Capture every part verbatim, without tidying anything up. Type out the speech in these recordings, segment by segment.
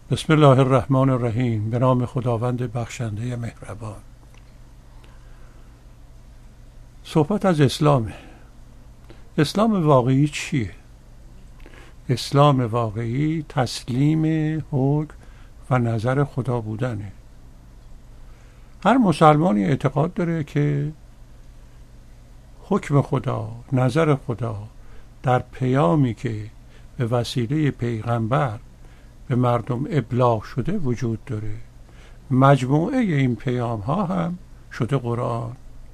بسم الله الرحمن الرحیم. به نام خداوند بخشنده مهربان. صحبت از اسلامه. اسلام واقعی چیه؟ اسلام واقعی تسلیم حکم و نظر خدا بودنه. هر مسلمانی اعتقاد داره که حکم خدا، نظر خدا در پیامی که به وسیله پیغمبر به مردم ابلاغ شده وجود داره. مجموعه این پیام ها هم شده قرآن.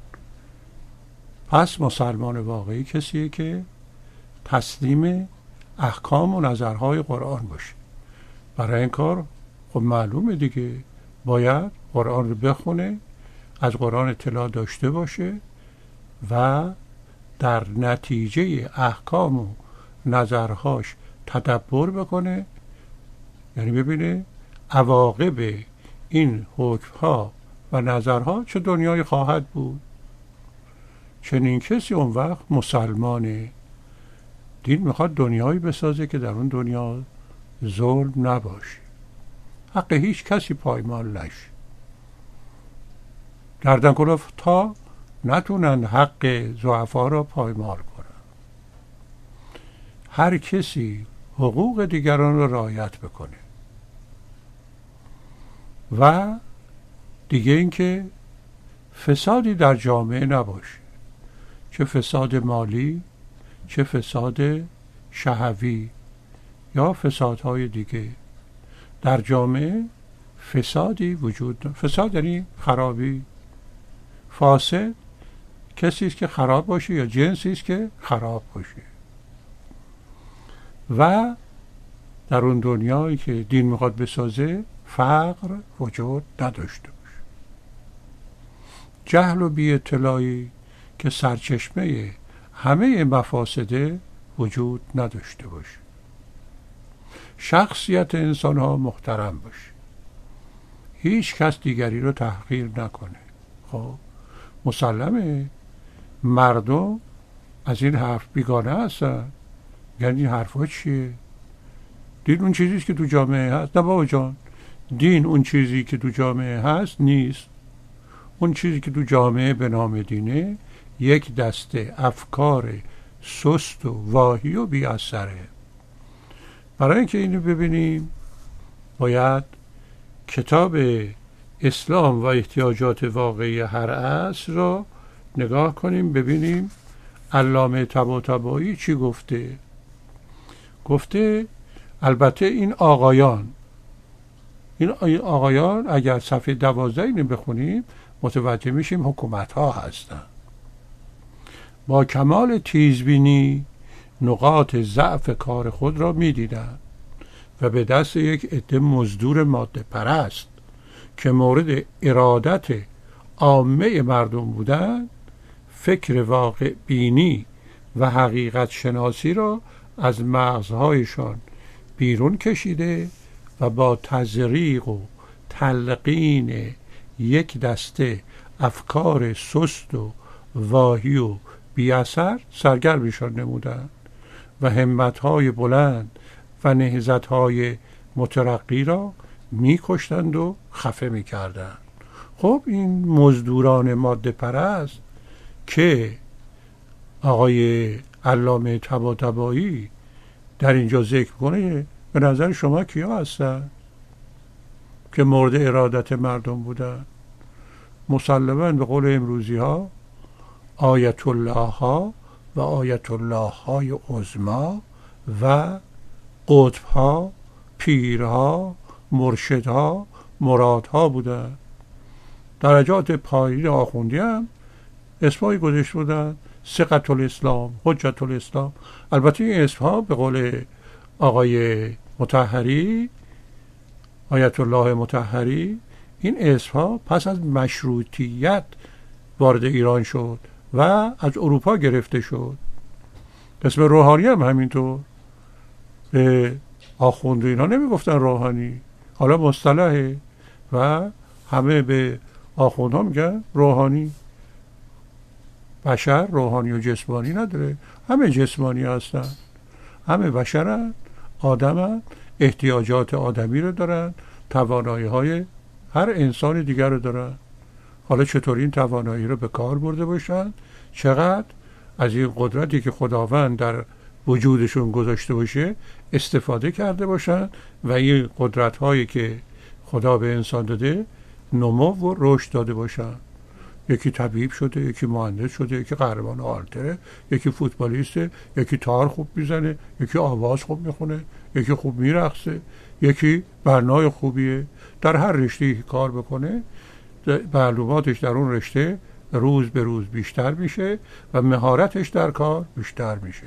پس مسلمان واقعی کسیه که تسلیم احکام و نظرهای قرآن باشه. برای این کار خب معلومه دیگه باید قرآن رو بخونه، از قرآن اطلاع داشته باشه و در نتیجه احکام و نظرهاش تدبر بکنه، یعنی ببینه عواقب این حکمها و نظرها چه دنیای خواهد بود. چنین کسی اون وقت مسلمانه. دین میخواد دنیایی بسازه که در اون دنیا ظلم نباشه، حق هیچ کسی پایمال نشه، گردن کلفت تا نتونن حق ضعفا را پایمال کنن. هر کسی حقوق دیگران را رعایت بکنه. و دیگه اینکه فسادی در جامعه نباشه، چه فساد مالی، چه فساد شهوی یا فسادهای دیگه. در جامعه فسادی وجود داره. فساد یعنی خرابی. فاسد کسی است که خراب باشه یا جنسی است که خراب باشه. و در اون دنیایی که دین میخواد بسازه فقر وجود نداشته باشه. جهل و بی اطلاعی که سرچشمه همه مفاسده وجود نداشته باشه. شخصیت انسان ها محترم باشه. هیچ کس دیگری رو تحقیر نکنه. خب مسلمه مردم از این حرف بیگانه هستن. یعنی این حرفا چیه؟ دین اون چیزیست که تو جامعه هست. نه بابا جان، دین اون چیزی که تو جامعه هست نیست. اون چیزی که تو جامعه به نام دینه یک دسته افکار سست و واهی و بی اثره. برای اینکه اینو ببینیم باید کتاب اسلام و احتیاجات واقعی هر عصر را نگاه کنیم، ببینیم علامه طباطبایی چی گفته. گفته البته این آقایان این آقایان اگر صفحه دوازده اینو بخونیم متوجه میشیم حکومت ها هستن. با کمال تیزبینی نقاط ضعف کار خود را میدیدند و به دست یک عده مزدور ماده پرست که مورد ارادت عامه مردم بودند فکر واقع بینی و حقیقت شناسی را از مغزهایشان بیرون کشیده و با تزریق و تلقین یک دسته افکار سست و واهی و بی اثر سرگرمشان نمودند و همتهای بلند و نهضتهای مترقی را می کشتند و خفه می کردند. خب این مزدوران ماده پرست که آقای علامه طباطبایی در اینجا ذکر کنه، به نظر شما کیا هستن که مورد ارادت مردم بودن؟ مسلماً به قول امروزی ها آیت الله ها و آیت الله های عظما و قطب ها، پیرها، مرشدها، مرادها بودن. درجات پایین آخوندی هم اسمایی گذاشته بودن: ثقة الاسلام، حجت الاسلام. البته این اسمها به قول آقای مطهری، آیت الله مطهری، این اسمها پس از مشروطیت وارد ایران شد و از اروپا گرفته شد. اسم روحانی هم همینطور. به آخوند اینا نمیگفتن روحانی، حالا مصطلحه و همه به آخوندها میگن روحانی. بشر روحانی و جسمانی نداره، همه جسمانی هستن، همه بشرن، آدمن. احتیاجات آدمی رو دارن، توانایی های هر انسان دیگر رو دارن. حالا چطور این توانایی رو به کار برده باشن، چقدر از این قدرتی که خداوند در وجودشون گذاشته باشه استفاده کرده باشن و این قدرت هایی که خدا به انسان داده نمو و رشد داده باشن. یکی طبیب شده، یکی مهندس شده، یکی قهرمان آلتره، یکی فوتبالیسته، یکی تار خوب میزنه، یکی آواز خوب میخونه، یکی خوب میرقصه، یکی برنامه خوبیه. در هر رشته کار بکنه معلوماتش در اون رشته روز به روز بیشتر میشه و مهارتش در کار بیشتر میشه.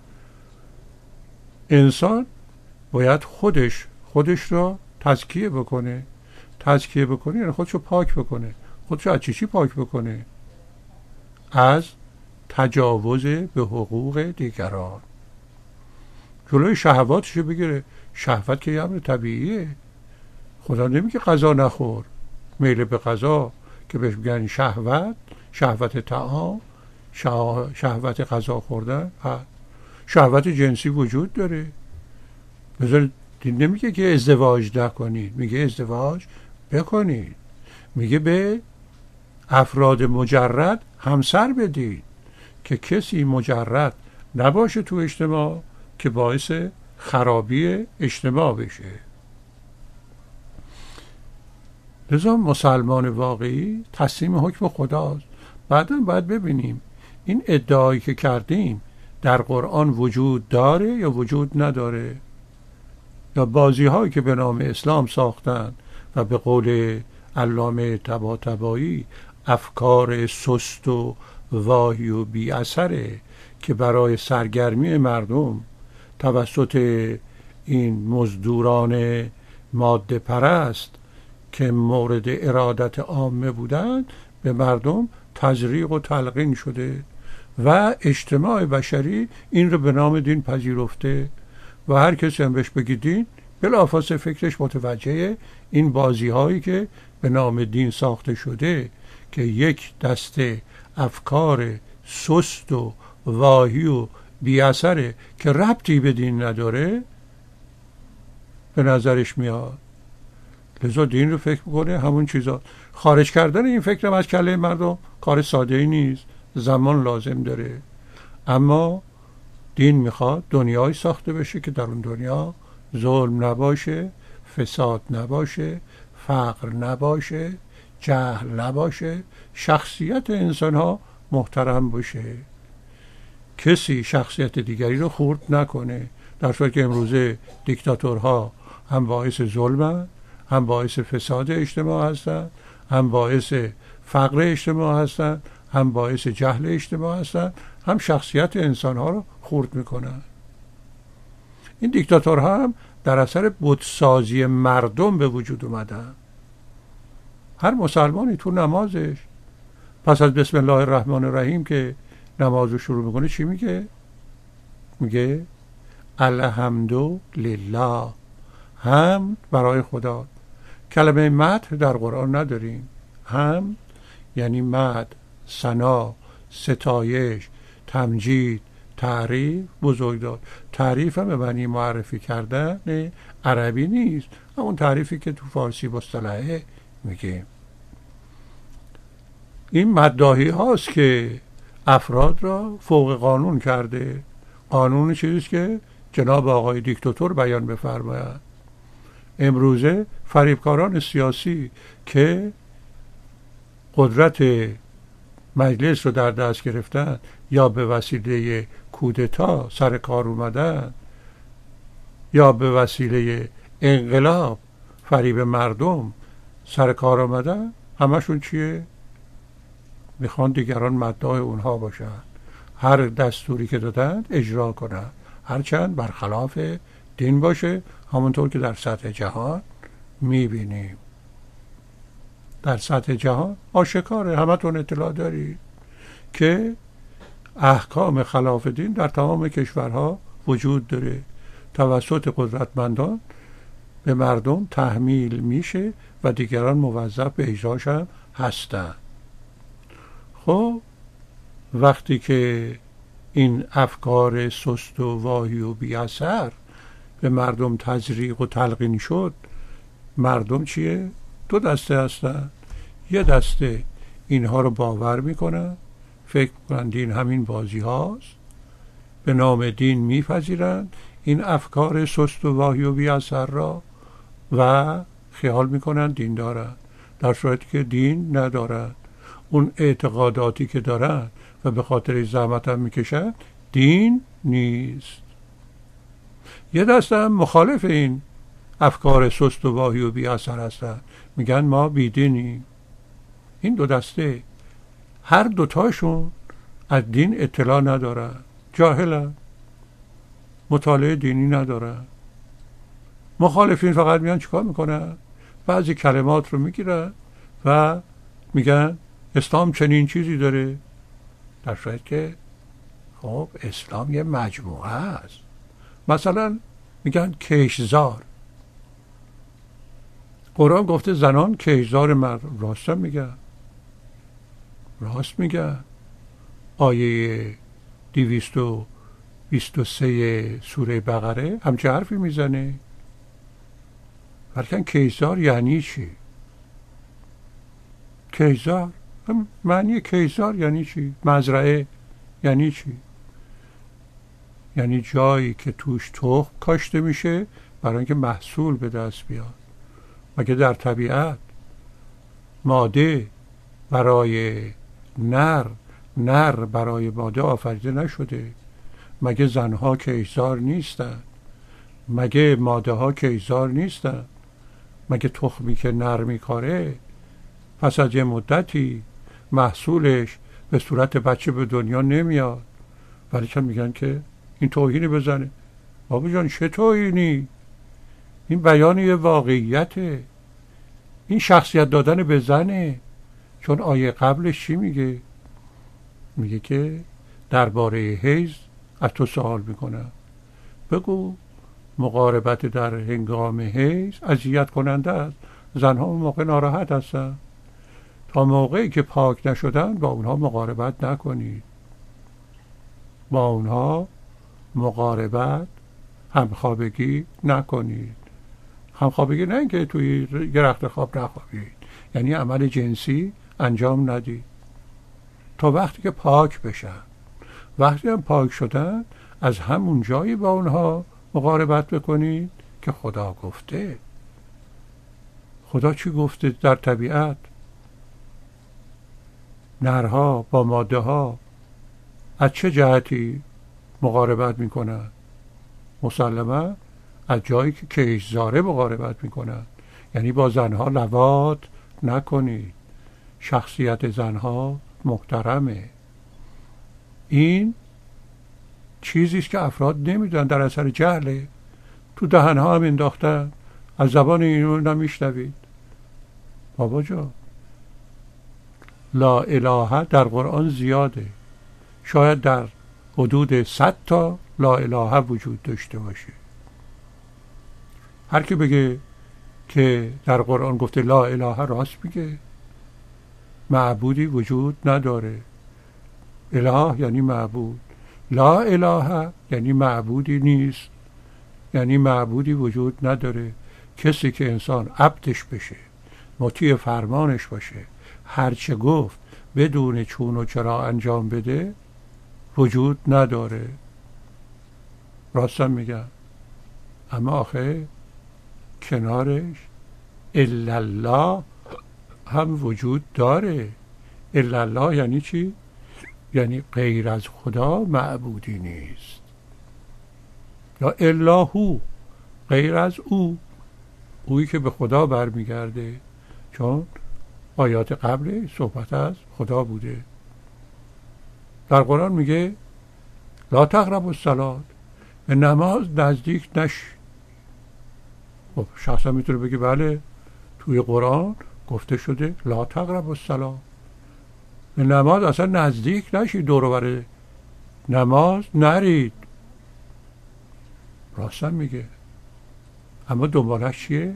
انسان باید خودش خودش را تزکیه بکنه. تزکیه بکنه یعنی خودشو پاک بکنه. خودشو از چی چی پاک بکنه؟ از تجاوز به حقوق دیگران. جلوی شهواتشو بگیره. شهوت که یه امر طبیعیه. خدا نمیگه غذا نخور. میل به غذا که بهش میگن شهوت، شهوت طعام، شهوت غذا خوردن، شهوت جنسی وجود داره. بذار نمیگه که ازدواج نکنید، میگه ازدواج بکنید. میگه به افراد مجرد همسر بدید که کسی مجرد نباشه تو اجتماع که باعث خرابی اجتماع بشه. لذا مسلمان واقعی تسلیم حکم خداست. بعدا باید ببینیم این ادعایی که کردیم در قرآن وجود داره یا وجود نداره، یا بازی هایی که به نام اسلام ساختن و به قول علامه طباطبایی افکار سست و واهی و بی اثره که برای سرگرمی مردم توسط این مزدوران ماده پرست که مورد ارادت عامه بودند به مردم تزریق و تلقین شده و اجتماع بشری این رو به نام دین پذیرفته و هر کسی هم بهش بگی دین بلافاصله فکرش متوجه این بازی هایی که به نام دین ساخته شده که یک دسته افکار سست و واهی و بی اثره که ربطی به دین نداره به نظرش میاد. لذا دین رو فکر میکنه همون چیزا. خارج کردن این فکر هم از کله مردم کار ساده ای نیست، زمان لازم داره. اما دین میخواد دنیای ساخته بشه که در اون دنیا ظلم نباشه، فساد نباشه، فقر نباشه، جهل نباشه، شخصیت انسان ها محترم باشه، کسی شخصیت دیگری رو خورد نکنه. در صورتی که امروزه دیکتاتورها هم باعث ظلمن، هم باعث فساد اجتماع هستن، هم باعث فقر اجتماع هستن، هم باعث جهل اجتماع هستن، هم شخصیت انسان ها رو خورد میکنن. این دیکتاتورها هم در اثر بتسازی مردم به وجود اومدن. هر مسلمانی تو نمازش پس از بسم الله الرحمن الرحیم که نماز رو شروع میکنه چی میگه؟ میگه الحمد لله، حمد برای خدا. کلمه مدح در قرآن نداریم. حمد یعنی مدح، ثنا، ستایش، تمجید، تعریف، بزرگدار. تعریف هم به معنی معرفی کردن عربی نیست، همون تعریفی که تو فارسی مصطلحه میگه. این مداحی هاست که افراد را فوق قانون کرده. قانون چیزیست که جناب آقای دیکتاتور بیان بفرماید. امروزه فریبکاران سیاسی که قدرت مجلس رو در دست گرفتن یا به وسیله کودتا سر کار اومدن یا به وسیله انقلاب فریب مردم سر کار آمدن، همشون چیه؟ میخوان دیگران مداح اونها باشن، هر دستوری که دادن اجرا کنن، هرچند برخلاف دین باشه. همونطور که در سطح جهان میبینیم، در سطح جهان آشکاره، همتون اطلاع دارید که احکام خلاف دین در تمام کشورها وجود داره، توسط قدرتمندان به مردم تحمیل میشه و دیگران موظف به اجراش هم هستن. خب وقتی که این افکار سست و واهی و بی اثر به مردم تزریق و تلقین شد، مردم چیه؟ دو دسته هستن. یه دسته اینها رو باور میکنن، فکر میکنن دین همین بازی هاست، به نام دین میپذیرن این افکار سست و واهی و بی اثر را و خیال میکنن دین دارن، در صورتی که دین ندارن. اون اعتقاداتی که دارن و به خاطر زحمت هم میکشن دین نیست. یه دسته هم مخالف این افکار سست و واهی و بی اثر هستن، میگن ما بیدینیم. این دو دسته هر دوتاشون از دین اطلاع ندارن، جاهلن، مطالعه دینی ندارن. مخالفین فقط میان چیکار میکنن؟ بعضی کلمات رو میگیرن و میگن اسلام چنین چیزی داره، در صورتی که خب اسلام یه مجموعه است. مثلا میگن کشزار، قرآن گفته زنان کشزار مرد. راست هم میگن، راست میگن. آیه دویست و بیست و سه سوره بقره همچه حرفی میزنه. ولیکن کشزار یعنی چی؟ کشزار معنی کشزار یعنی چی؟ مزرعه یعنی چی؟ یعنی جایی که توش تخم کاشته میشه برای اینکه محصول به دست بیاد. مگه در طبیعت ماده برای نر، نر برای ماده آفریده نشده؟ مگه زنها کشزار نیستن؟ مگه ماده ها کشزار نیستن؟ مگه تخمی که نر میکاره پس از یه مدتی محصولش به صورت بچه به دنیا نمیاد؟ ولی که میگن که این توهینی بزنه. بابا جان چه توهینی؟ این بیان یه واقعیته، این شخصیت دادن به زنه. چون آیه قبلش چی میگه؟ میگه که درباره حیض از تو سوال میکنم، بگو مقاربت در هنگام حیض اذیت کننده است، زنها اون موقع ناراحت هستن، تا موقعی که پاک نشدن با اونها مقاربت نکنید، با اونها مقاربت همخوابگی نکنید. همخوابگی نه اینکه توی یه رخت خواب نخوابید، یعنی عمل جنسی انجام ندید تا وقتی که پاک بشن. وقتی هم پاک شدن از همون جایی با اونها مقاربت بکنید که خدا گفته. خدا چی گفته در طبیعت؟ نرها با ماده ها از چه جهتی مقاربت میکنن؟ مسلما از جایی که کشزاره مقاربت میکنن، یعنی با زنها لواط نکنید، شخصیت زنها محترمه. این چیزیست که افراد نمیدونن، در اثر جهله تو دهنها هم انداختن، از زبان اینو نمیشنوید. بابا جا لا اله در قرآن زیاده، شاید در حدود صد تا لا اله وجود داشته باشه. هر کی بگه که در قرآن گفته لا اله راست میگه. معبودی وجود نداره. اله یعنی معبود، لا اله یعنی معبودی نیست، یعنی معبودی وجود نداره. کسی که انسان عبدش بشه، مطیع فرمانش باشه، هرچه گفت بدون چون و چرا انجام بده، وجود نداره. راستم میگم. اما آخه کنارش الا الله هم وجود داره. الا الله یعنی چی؟ یعنی غیر از خدا معبودی نیست، یا الا هو، غیر از او، اویی که به خدا برمیگرده. چون آیات قبل صحبت از خدا بوده. در قرآن میگه لا تقربوا الصلاة، به نماز نزدیک نش. خب شخصا میتونه بگه بله توی قرآن گفته شده لا تقربوا الصلاة، به نماز اصلا نزدیک نشید، دور و بر نماز نرید. راستم میگه. اما دنبالش چیه؟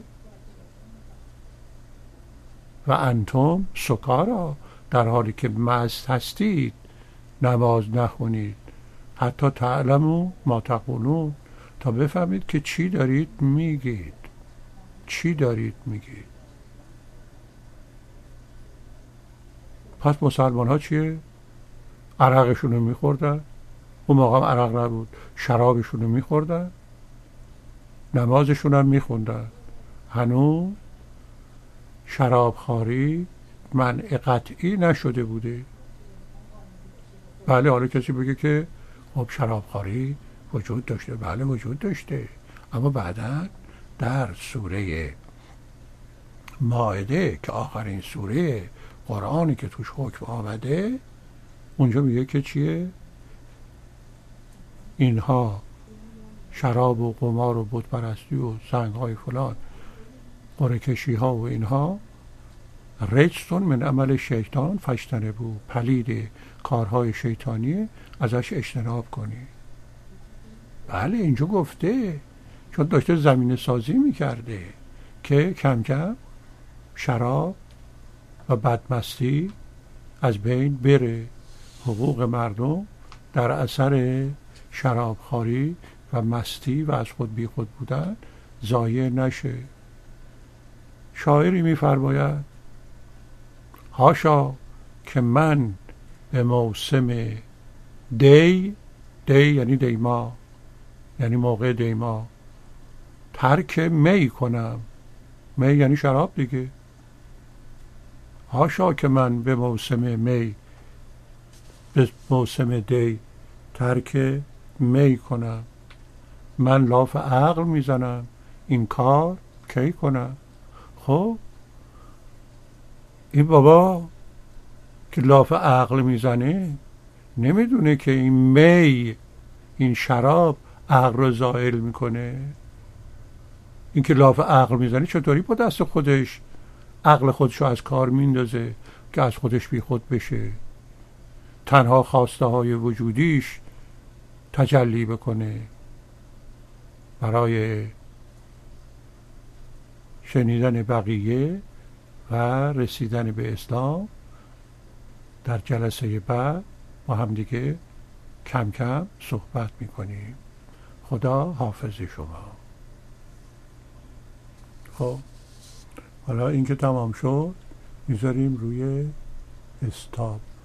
و انتم سکارا، در حالی که مست هستید نماز نخونید، حتی تعلموا ما تقولون، تا بفهمید که چی دارید میگید، چی دارید میگید. پس مسلمان ها چیه؟ عرقشون رو میخوردن، اون موقع هم عرق نبود، شرابشون رو میخوردن، نمازشون هم میخوندن. هنوز شرابخواری منع قطعی نشده بوده. بله، حالا کسی بگه که خب شرابخواری وجود داشته. بله وجود داشته، اما بعدا در سوره مائده که آخرین سوره قرآنی که توش حکم آمده، اونجا میگه که چیه؟ اینها شراب و قمار و بت پرستی و سنگ های فلان، قرعه کشی ها و اینها رجسون من عمل شیطان فاجتنبوه، پلید کارهای شیطانی، ازش اجتناب کنی. بله اینجا گفته، چون داشته زمینه سازی میکرده که کم کم شراب و بدمستی از بین بره، حقوق مردم در اثر شرابخواری و مستی و از خود بی خود بودن ضایع نشه. شاعری میفرماید هاشا که من به موسم دی، دی یعنی دیما، یعنی موقع دیما، ترک می کنم. می یعنی شراب دیگه. هاشا که من به موسم می، به موسم دی ترک می کنم. من لاف عقل میزنم، این کار کی کنم؟ خب این بابا که لاف عقل میزنه نمیدونه که این می، این شراب عقل رو زائل میکنه. این که لاف عقل میزنه چطوری با دست خودش عقل خودشو از کار میندازه که از خودش بی خود بشه، تنها خواسته های وجودیش تجلی بکنه برای شنیدن بقیه و رسیدن به اسلام. در جلسه بعد با هم دیگه کم کم صحبت میکنیم. خدا حافظ شما. خب حالا این که تمام شد میذاریم روی استاپ.